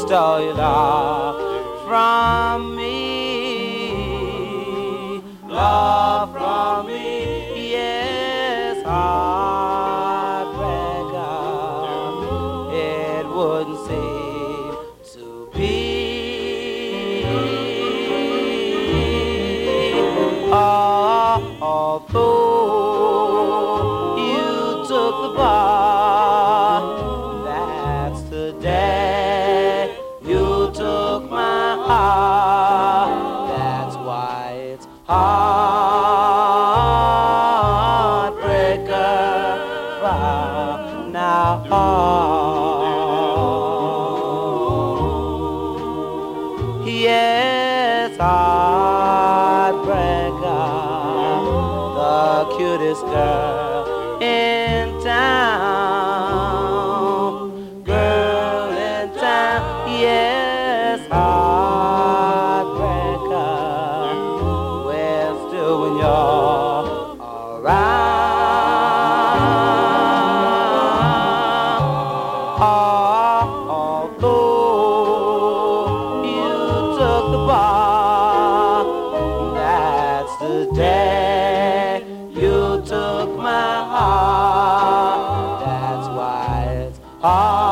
stole your love from me. Love from me, yes, heartbreaker. It wouldn't seem to be. Although you took the bar, that's the day you took my heart. That's why it's heartbreaker from now on. Yes, heartbreaker, the cutest girl in town, girl in town, yes, heartbreaker, well, still when you're around, although you took the bar, that's the day you took my heart. That's why it's hard.